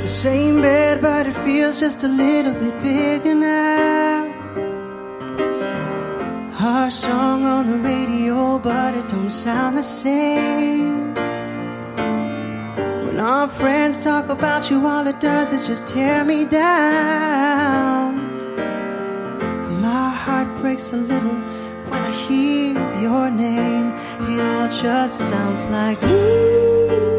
The same bed, but it feels just a little bit bigger now. Our song on the radio, but it don't sound the same. When our friends talk about you, all it does is just tear me down. And my heart breaks a little when I hear your name. It all just sounds like ooh.